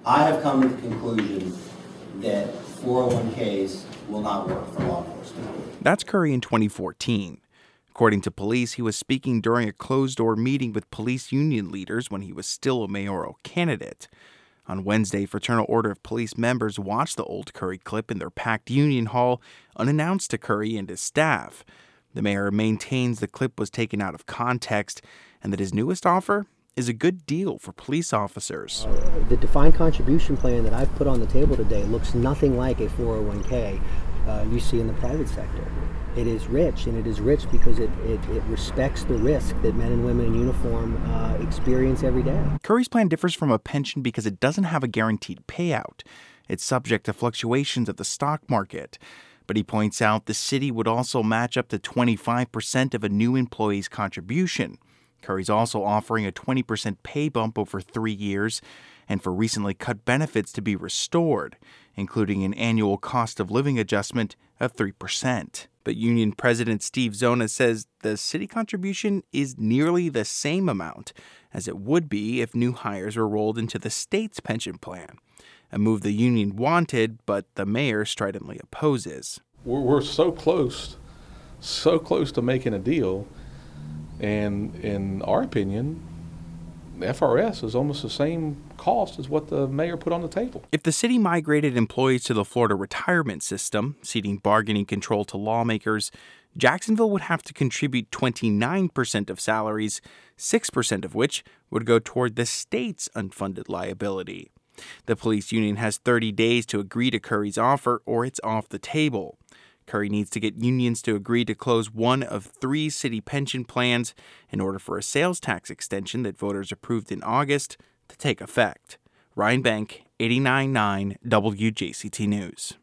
I have come to the conclusion that 401ks will not work for law enforcement. That's Curry in 2014. According to police, he was speaking during a closed-door meeting with police union leaders when he was still a mayoral candidate. On Wednesday, Fraternal Order of Police members watched the old Curry clip in their packed union hall, unannounced to Curry and his staff. The mayor maintains the clip was taken out of context and that his newest offer is a good deal for police officers. The defined contribution plan that I've put on the table today looks nothing like a 401k you see in the private sector. It is rich, and it is rich because it respects the risk that men and women in uniform experience every day. Curry's plan differs from a pension because it doesn't have a guaranteed payout. It's subject to fluctuations of the stock market. But he points out the city would also match up to 25% of a new employee's contribution. Curry's also offering a 20% pay bump over 3 years and for recently cut benefits to be restored, including an annual cost of living adjustment of 3%. But Union President Steve Zona says the city contribution is nearly the same amount as it would be if new hires were rolled into the state's pension plan, a move the union wanted, but the mayor stridently opposes. We're so close to making a deal. And in our opinion, FRS is almost the same cost as what the mayor put on the table. If the city migrated employees to the Florida retirement system, ceding bargaining control to lawmakers, Jacksonville would have to contribute 29% of salaries, 6% of which would go toward the state's unfunded liability. The police union has 30 days to agree to Curry's offer, or it's off the table. Curry needs to get unions to agree to close one of 3 city pension plans in order for a sales tax extension that voters approved in August to take effect. Ryan Bank, 89.9 WJCT News.